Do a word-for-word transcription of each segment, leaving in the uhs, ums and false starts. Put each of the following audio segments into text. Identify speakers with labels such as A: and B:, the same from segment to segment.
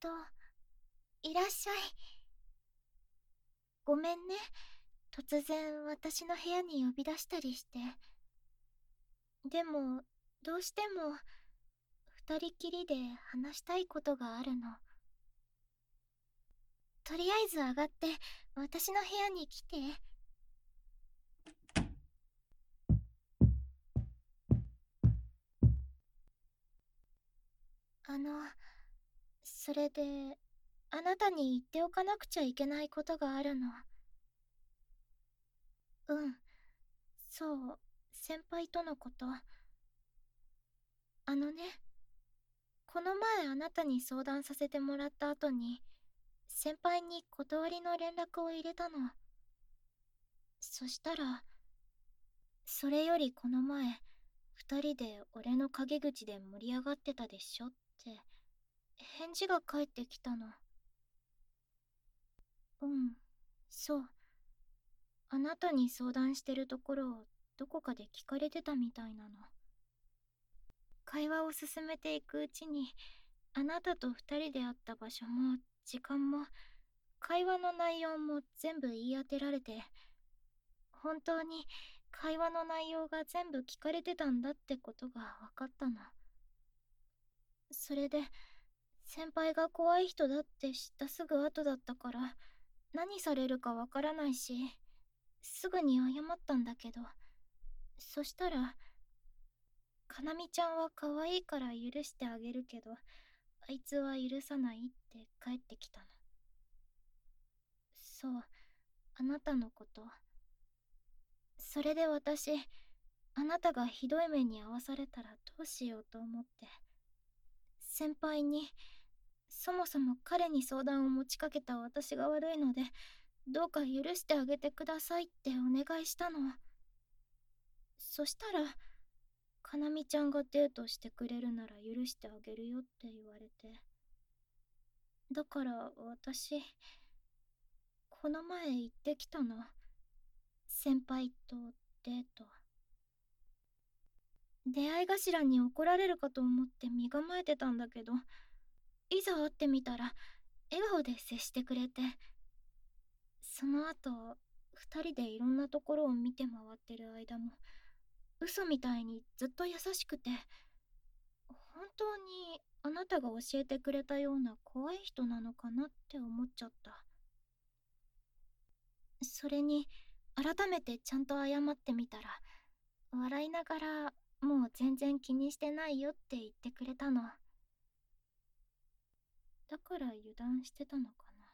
A: と、いらっしゃい。ごめんね。突然私の部屋に呼び出したりして。でも、どうしても、二人きりで話したいことがあるの。とりあえず上がって、私の部屋に来て。あの、それで、あなたに言っておかなくちゃいけないことがあるの。うん、そう、先輩とのこと。あのね、この前あなたに相談させてもらった後に、先輩に断りの連絡を入れたの。そしたら、それよりこの前、二人で俺の陰口で盛り上がってたでしょって、返事が返ってきたの。うん、そう。あなたに相談してるところをどこかで聞かれてたみたいなの。会話を進めていくうちに、あなたと二人で会った場所も時間も会話の内容も全部言い当てられて、本当に会話の内容が全部聞かれてたんだってことが分かったの。それで先輩が怖い人だって知ったすぐ後だったから、何されるかわからないし、すぐに謝ったんだけど、そしたら、かなみちゃんは可愛いから許してあげるけど、あいつは許さないって帰ってきたの。そう、あなたのこと。それで私、あなたがひどい目に遭わされたらどうしようと思って、先輩に、そもそも彼に相談を持ちかけた私が悪いので、どうか許してあげてくださいってお願いしたの。そしたら、かなみちゃんがデートしてくれるなら許してあげるよって言われて。だから私、この前行ってきたの。先輩とデート。出会い頭に怒られるかと思って身構えてたんだけど、いざ会ってみたら笑顔で接してくれて、その後二人でいろんなところを見て回ってる間も嘘みたいにずっと優しくて、本当にあなたが教えてくれたような怖い人なのかなって思っちゃった。それに改めてちゃんと謝ってみたら、笑いながらもう全然気にしてないよって言ってくれたの。だから油断してたのかな。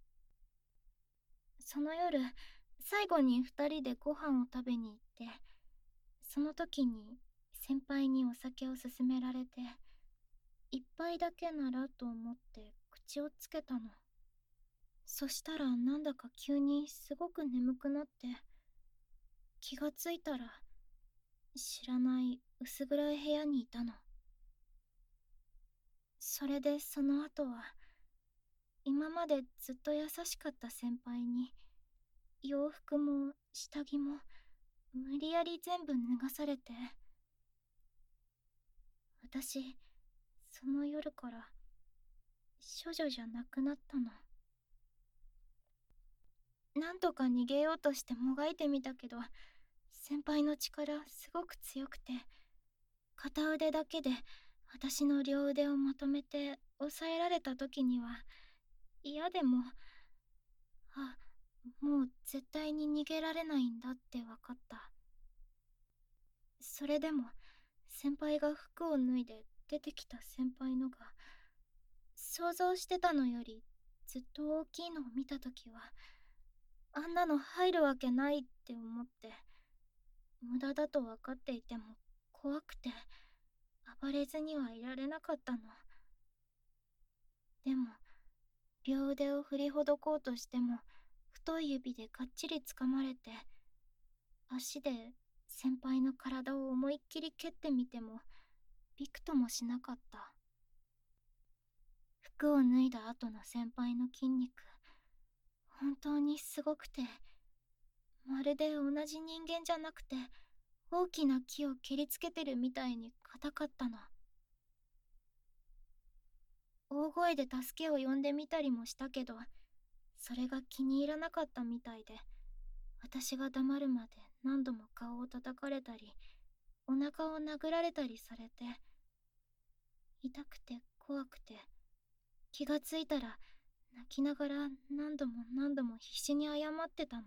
A: その夜、最後に二人でご飯を食べに行って、その時に先輩にお酒を勧められて、一杯だけならと思って口をつけたの。そしたらなんだか急にすごく眠くなって、気がついたら知らない薄暗い部屋にいたの。それでその後は、今までずっと優しかった先輩に、洋服も下着も無理やり全部脱がされて、私、その夜から処女じゃなくなったの。なんとか逃げようとしてもがいてみたけど、先輩の力すごく強くて、片腕だけで私の両腕をまとめて押さえられた時には、嫌でも、あ、もう絶対に逃げられないんだって分かった。それでも先輩が服を脱いで出てきた先輩のが、想像してたのよりずっと大きいのを見た時は、あんなの入るわけないって思って、無駄だと分かっていても怖くて暴れずにはいられなかったの。でも両腕を振りほどこうとしても、太い指でがっちり掴まれて、足で先輩の体を思いっきり蹴ってみてもびくともしなかった。服を脱いだ後の先輩の筋肉、本当にすごくて、まるで同じ人間じゃなくて大きな木を切りつけてるみたいに硬かったの。 大声で助けを呼んでみたりもしたけど、それが気に入らなかったみたいで、私が黙るまで何度も顔を叩かれたり、お腹を殴られたりされて、痛くて怖くて、気がついたら泣きながら何度も何度も必死に謝ってたの。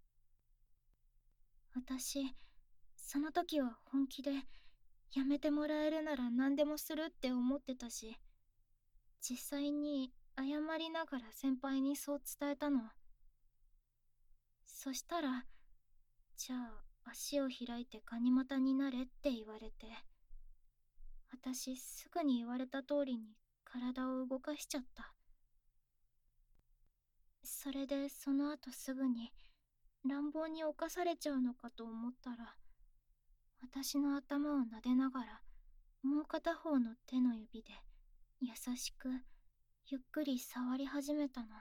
A: 私、その時は本気でやめてもらえるなら何でもするって思ってたし、実際に謝りながら先輩にそう伝えたの。そしたら、じゃあ足を開いてガニ股になれって言われて、私すぐに言われた通りに体を動かしちゃった。それでその後すぐに乱暴に侵されちゃうのかと思ったら、私の頭を撫でながらもう片方の手の指で優しくゆっくり触り始めたの。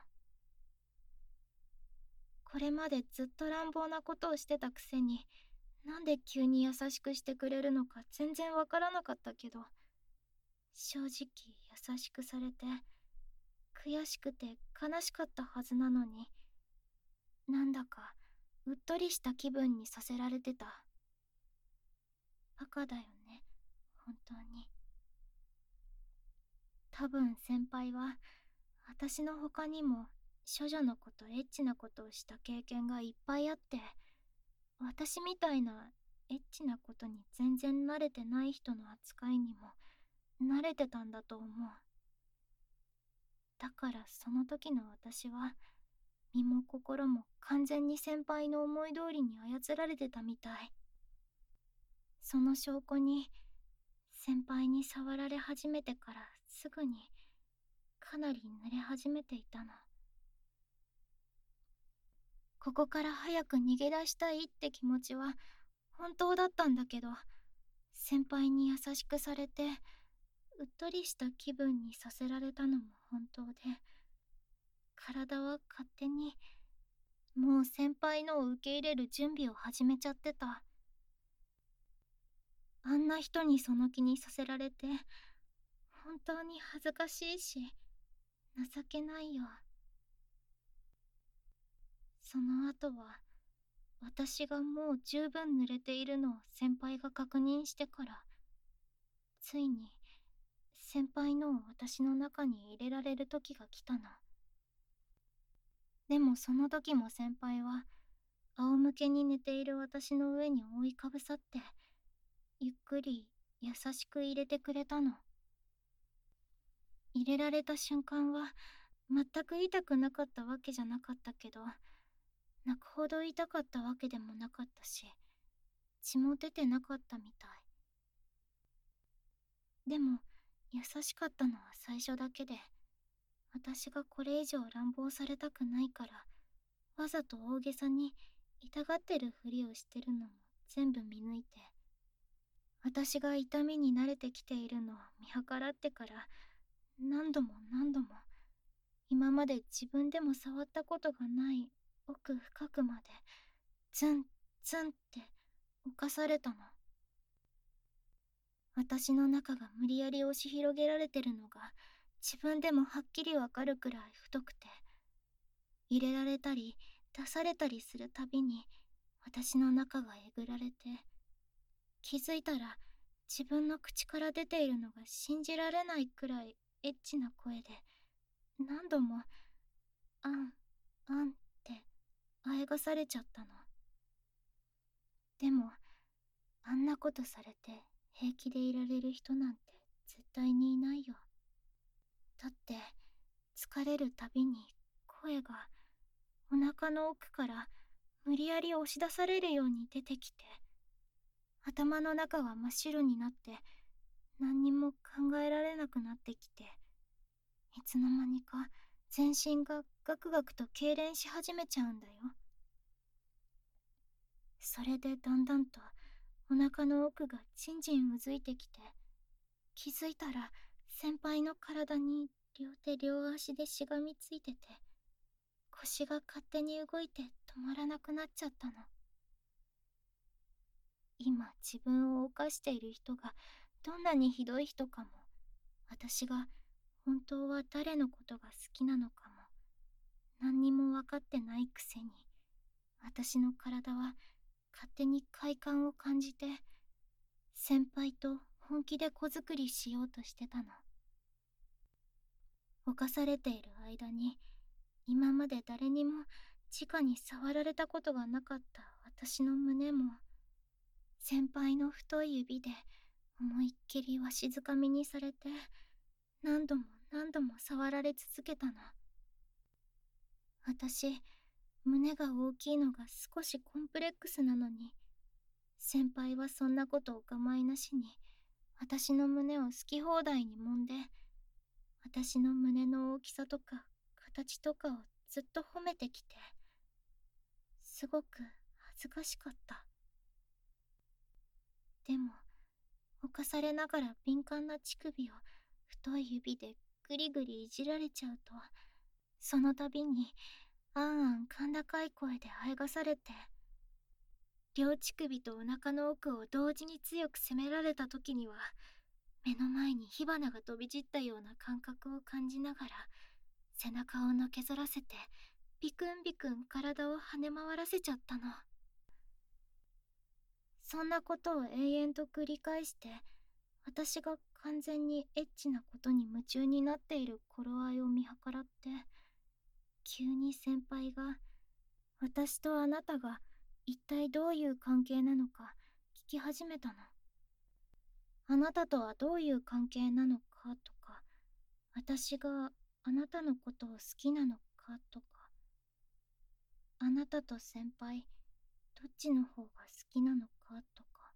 A: これまでずっと乱暴なことをしてたくせに、なんで急に優しくしてくれるのか全然わからなかったけど、正直優しくされて悔しくて悲しかったはずなのに、なんだかうっとりした気分にさせられてた。バカだよね、本当に。多分先輩は私の他にも処女のことエッチなことをした経験がいっぱいあって、私みたいなエッチなことに全然慣れてない人の扱いにも慣れてたんだと思う。だからその時の私は身も心も完全に先輩の思い通りに操られてたみたい。その証拠に、先輩に触られ始めてからすぐにかなり濡れ始めていたの。ここから早く逃げ出したいって気持ちは本当だったんだけど、先輩に優しくされてうっとりした気分にさせられたのも本当で、体は勝手にもう先輩のを受け入れる準備を始めちゃってた。あんな人にその気にさせられて本当に恥ずかしいし情けないよ。その後は私がもう十分濡れているのを先輩が確認してから、ついに先輩のを私の中に入れられる時が来たの。でもその時も先輩は仰向けに寝ている私の上に覆いかぶさってゆっくり優しく入れてくれたの。入れられた瞬間は全く痛くなかったわけじゃなかったけど、泣くほど痛かったわけでもなかったし、血も出てなかったみたい。でも優しかったのは最初だけで、私がこれ以上乱暴されたくないから、わざと大げさに痛がってるふりをしてるのも全部見抜いて、私が痛みに慣れてきているのを見計らってから、何度も何度も今まで自分でも触ったことがない奥深くまでツンツンって侵されたの。私の中が無理やり押し広げられてるのが自分でもはっきりわかるくらい太くて、入れられたり出されたりするたびに私の中がえぐられて、気づいたら自分の口から出ているのが信じられないくらいエッチな声で何度もあんあんってあえがされちゃったの。でもあんなことされて平気でいられる人なんて絶対にいないよ。だって疲れるたびに声がお腹の奥から無理やり押し出されるように出てきて、頭の中が真っ白になって何にも考えられなくなってきて、いつの間にか全身がガクガクと痙攣し始めちゃうんだよ。それでだんだんとお腹の奥がじんじんうずいてきて、気づいたら先輩の体に両手両足でしがみついてて、腰が勝手に動いて止まらなくなっちゃったの。今自分を犯している人がどんなにひどい人かも、私が本当は誰のことが好きなのかも何にも分かってないくせに、私の体は勝手に快感を感じて、先輩と本気で子作りしようとしてたの。犯されている間に、今まで誰にも直に触られたことがなかった私の胸も、先輩の太い指で思いっきりわしづかみにされて、何度も何度も触られ続けたの。私、胸が大きいのが少しコンプレックスなのに、先輩はそんなことお構いなしに、私の胸を好き放題に揉んで、私の胸の大きさとか形とかをずっと褒めてきて、すごく恥ずかしかった。でも、犯されながら敏感な乳首を太い指でぐりぐりいじられちゃうと、その度にあんあん甲高い声であえがされて、両乳首とお腹の奥を同時に強く責められた時には、目の前に火花が飛び散ったような感覚を感じながら、背中をのけぞらせてビクンビクン体を跳ね回らせちゃったの。そんなことを延々と繰り返して、私が完全にエッチなことに夢中になっている頃合いを見計らって、急に先輩が、私とあなたが一体どういう関係なのか聞き始めたの。あなたとはどういう関係なのかとか、私があなたのことを好きなのかとか、あなたと先輩、どっちの方が好きなのかとか。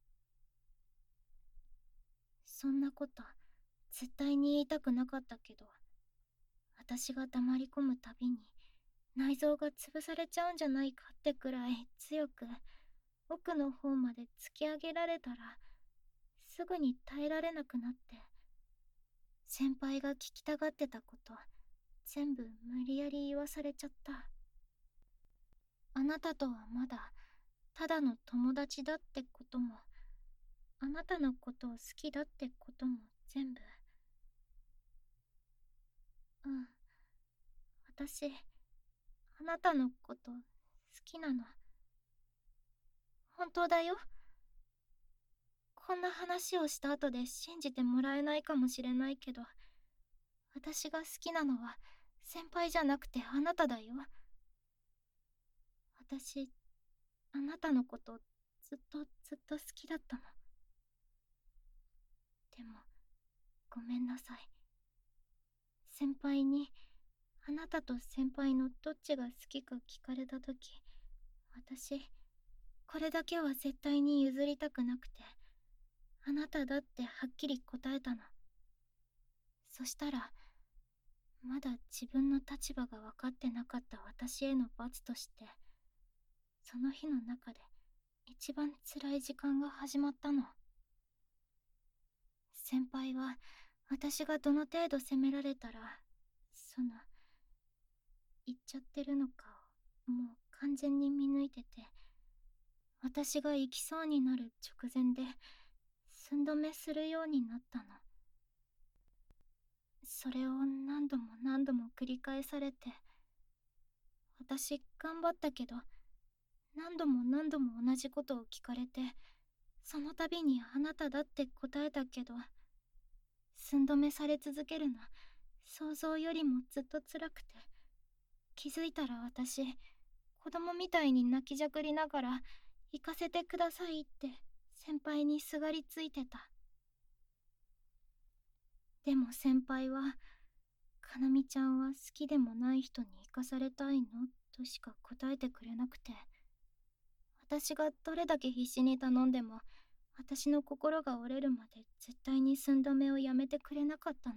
A: そんなこと絶対に言いたくなかったけど、私が黙り込むたびに内臓が潰されちゃうんじゃないかってくらい強く奥の方まで突き上げられたら、すぐに耐えられなくなって、先輩が聞きたがってたこと全部無理やり言わされちゃった。あなたとはまだただの友達だってことも、あなたのことを好きだってことも全部。うん、私あなたのこと好きなの。本当だよ。こんな話をした後で信じてもらえないかもしれないけど、私が好きなのは先輩じゃなくてあなただよ。私、あなたのことずっとずっと好きだったの。でも、ごめんなさい。先輩に、あなたと先輩のどっちが好きか聞かれたとき、私、これだけは絶対に譲りたくなくて、あなただってはっきり答えたの。そしたら、まだ自分の立場が分かってなかった私への罰として、その日の中で一番辛い時間が始まったの。先輩は私がどの程度責められたら、その、言っちゃってるのかをもう完全に見抜いてて、私が行きそうになる直前で寸止めするようになったの。それを何度も何度も繰り返されて、私頑張ったけど、何度も何度も同じことを聞かれて、その度にあなただって答えたけど、寸止めされ続けるの想像よりもずっと辛くて、気づいたら私、子供みたいに泣きじゃくりながら行かせてくださいって先輩にすがりついてた。でも先輩は、かなみちゃんは好きでもない人に行かされたいのとしか答えてくれなくて、私がどれだけ必死に頼んでも、私の心が折れるまで絶対に寸止めをやめてくれなかったの。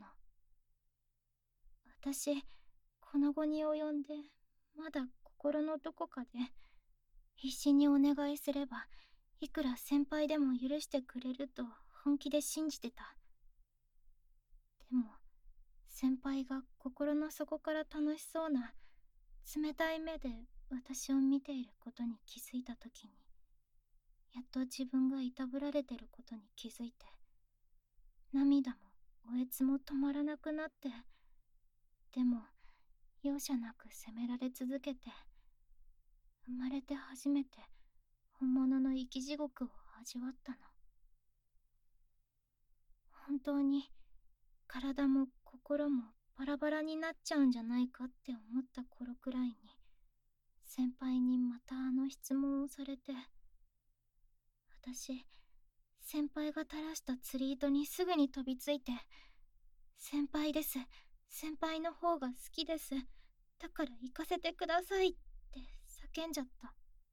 A: 私、この後に及んで、まだ心のどこかで、必死にお願いすれば、いくら先輩でも許してくれると本気で信じてた。でも、先輩が心の底から楽しそうな、冷たい目で私を見ていることに気づいたときに、やっと自分がいたぶられてることに気づいて、涙もおえつも止まらなくなって、 でも容赦なく責められ続けて、生まれて初めて本物の生き地獄を味わったの。本当に体も心もバラバラになっちゃうんじゃないかって思った頃くらいに、先輩にまたあの質問をされて、私、先輩が垂らした釣り糸にすぐに飛びついて、先輩です。先輩の方が好きです。だから行かせてくださいって叫んじゃった。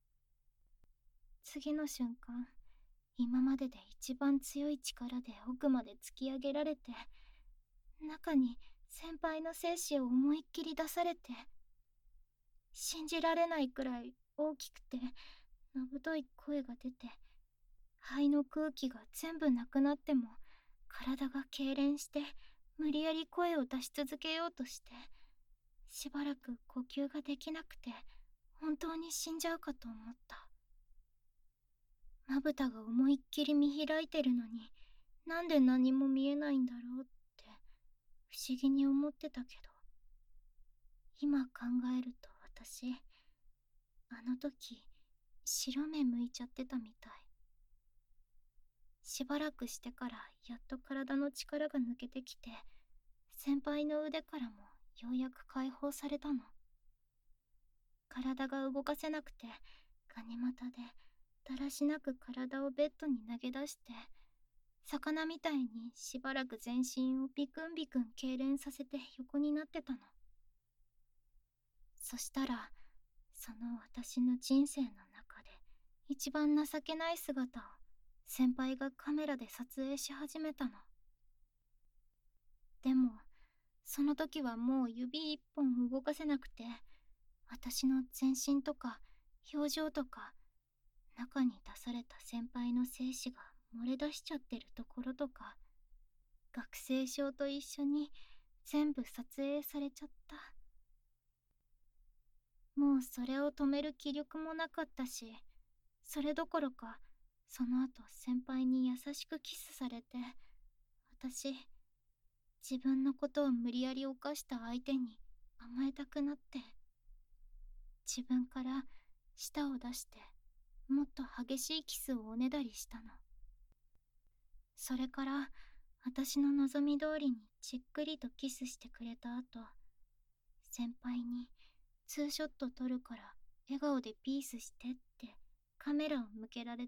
A: 次の瞬間、今までで一番強い力で奥まで突き上げられて、中に先輩の精子を思いっきり出されて、信じられないくらい大きくてのぶとい声が出て、肺の空気が全部なくなっても体が痙攣して無理やり声を出し続けようとして、しばらく呼吸ができなくて本当に死んじゃうかと思った。まぶたが思いっきり見開いてるのに、なんで何も見えないんだろうって不思議に思ってたけど、今考えると私、あの時白目向いちゃってたみたい。しばらくしてからやっと体の力が抜けてきて、先輩の腕からもようやく解放されたの。体が動かせなくてガニ股でだらしなく体をベッドに投げ出して、魚みたいにしばらく全身をビクンビクン痙攣させて横になってたの。そしたら、その私の人生の中で一番情けない姿を先輩がカメラで撮影し始めたの。でもその時はもう指一本動かせなくて、私の全身とか表情とか、中に出された先輩の精子が漏れ出しちゃってるところとか、学生証と一緒に全部撮影されちゃった。もうそれを止める気力もなかったし、それどころかその後先輩に優しくキスされて、私、自分のことを無理やり犯した相手に甘えたくなって、自分から舌を出してもっと激しいキスをおねだりしたの。それから私の望み通りにじっくりとキスしてくれた後、先輩にツーショット撮るから笑顔でピースしてってカメラを向けられて、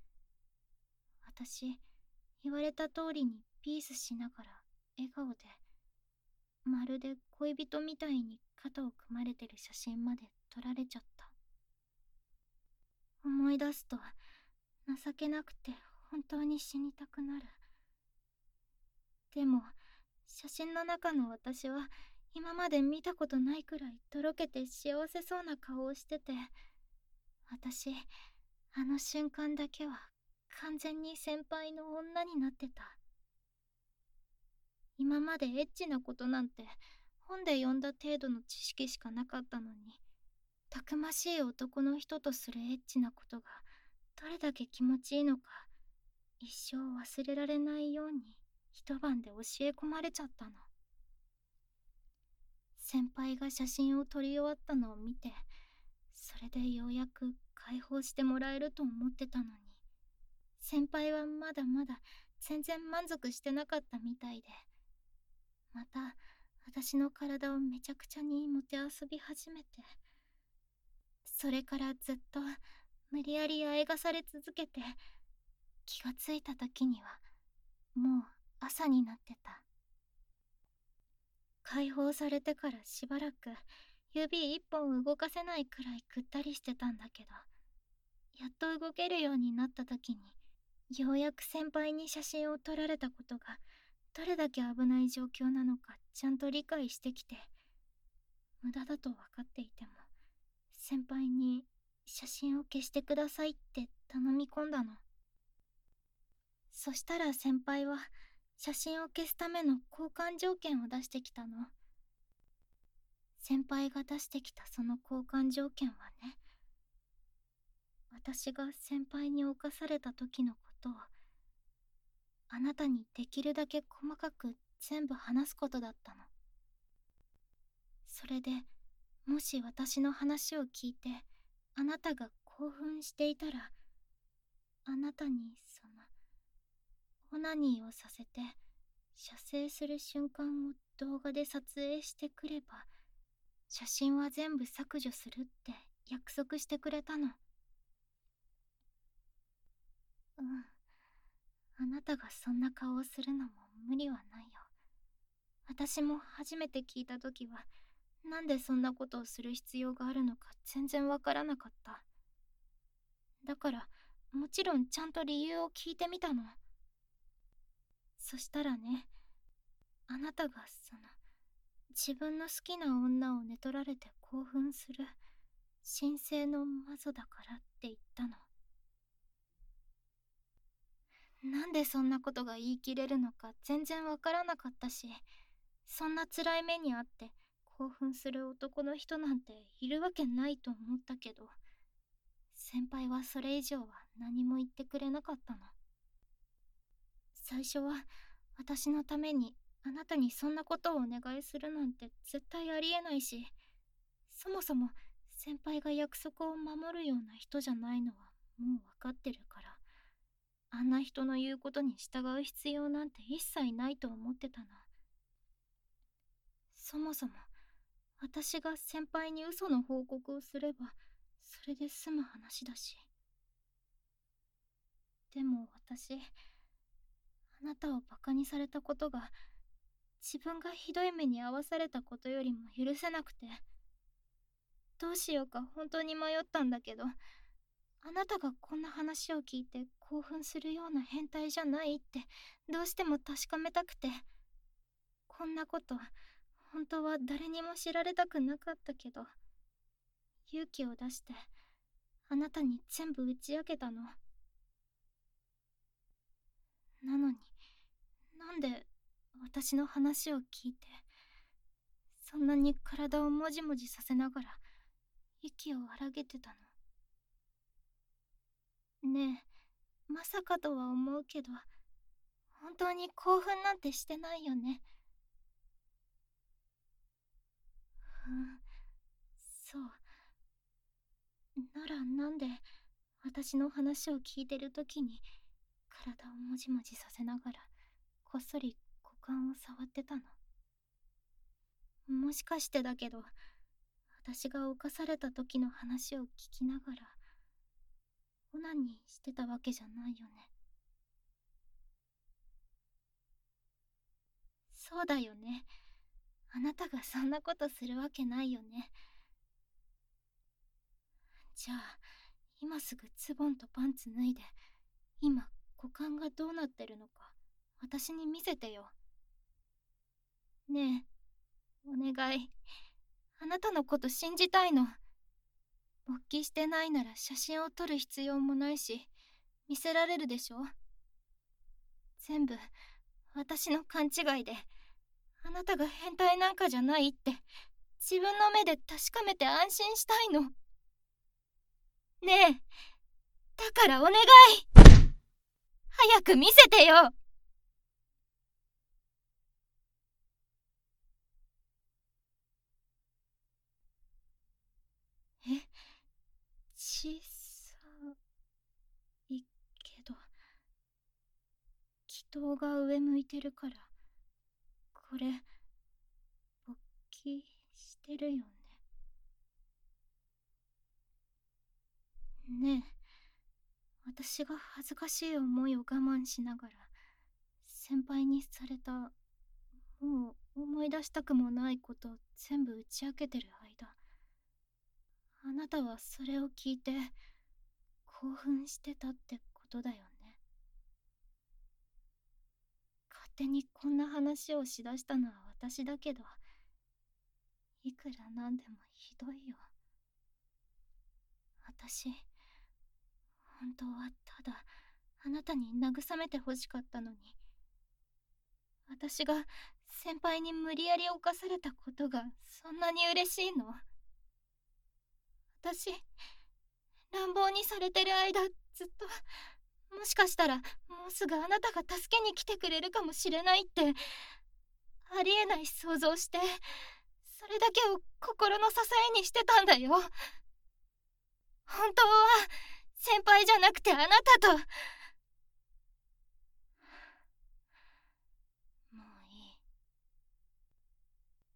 A: 私、言われた通りにピースしながら笑顔で、まるで恋人みたいに肩を組まれてる写真まで撮られちゃった。思い出すと情けなくて本当に死にたくなる。でも写真の中の私は今まで見たことないくらいとろけて幸せそうな顔をしてて、私、あの瞬間だけは完全に先輩の女になってた。今までエッチなことなんて本で読んだ程度の知識しかなかったのに、たくましい男の人とするエッチなことがどれだけ気持ちいいのか、一生忘れられないように一晩で教え込まれちゃったの。先輩が写真を撮り終わったのを見て、それでようやく解放してもらえると思ってたのに、先輩はまだまだ全然満足してなかったみたいで、また私の体をめちゃくちゃにもてあそび始めて、それからずっと無理やりあえがされ続けて、気がついた時にはもう朝になってた。解放されてからしばらく指一本動かせないくらいぐったりしてたんだけど、やっと動けるようになった時に、ようやく先輩に写真を撮られたことがどれだけ危ない状況なのかちゃんと理解してきて、無駄だと分かっていても先輩に写真を消してくださいって頼み込んだの。そしたら先輩は写真を消すための交換条件を出してきたの。先輩が出してきたその交換条件はね、私が先輩に侵された時のことをあなたにできるだけ細かく全部話すことだったの。 それで、もし私の話を聞いてあなたが興奮していたら、あなたにそのオナニーをさせて射精する瞬間を動画で撮影してくれば、写真は全部削除するって約束してくれたの。うん、あなたがそんな顔をするのも無理はないよ。私も初めて聞いた時は、なんでそんなことをする必要があるのか全然わからなかった。だからもちろんちゃんと理由を聞いてみたの。そしたらね、あなたがその自分の好きな女を寝取られて興奮する神聖の魔女だからって言ったの。なんでそんなことが言い切れるのか全然わからなかったし、そんな辛い目にあって興奮する男の人なんているわけないと思ったけど、先輩はそれ以上は何も言ってくれなかったの。最初は私のためにあなたにそんなことをお願いするなんて絶対ありえないし、そもそも先輩が約束を守るような人じゃないのはもう分かってるから、あんな人の言うことに従う必要なんて一切ないと思ってたの。そもそも私が先輩に嘘の報告をすればそれで済む話だし。でも私、あなたをバカにされたことが自分がひどい目に遭わされたことよりも許せなくて、どうしようか本当に迷ったんだけど、あなたがこんな話を聞いて興奮するような変態じゃないってどうしても確かめたくて、こんなこと本当は誰にも知られたくなかったけど、勇気を出してあなたに全部打ち明けたの。なのになんで私の話を聞いてそんなに体をもじもじさせながら息を荒げてたの？ねえ、まさかとは思うけど、本当に興奮なんてしてないよね？うん、そう。ならなんで私の話を聞いてる時に体をもじもじさせながらこっそり股間を触ってたの？もしかしてだけど、私が犯された時の話を聞きながらオナニーしてたわけじゃないよね？そうだよね。あなたがそんなことするわけないよね。じゃあ今すぐズボンとパンツ脱いで、今股間がどうなってるのか私に見せてよ。ねえ、お願い。あなたのこと信じたいの。勃起してないなら写真を撮る必要もないし、見せられるでしょ？全部私の勘違いで、あなたが変態なんかじゃないって自分の目で確かめて安心したいの。ねえ、だからお願い、早く見せてよ。え、小さいけど、祈祷が上向いてるから、これ勃起してるよね？ねえ、私が恥ずかしい思いを我慢しながら先輩にされた、もう思い出したくもないこと全部打ち明けてる間、あなたはそれを聞いて興奮してたってことだよね？勝手にこんな話をしだしたのは私だけど、いくらなんでもひどいよ。私、本当はただあなたに慰めてほしかったのに、私が先輩に無理やり犯されたことがそんなに嬉しいの？私、乱暴にされてる間ずっと、もしかしたらもうすぐあなたが助けに来てくれるかもしれないってありえない想像して、そそれだけを心の支えにしてたんだよ。本当は先輩じゃなくてあなたと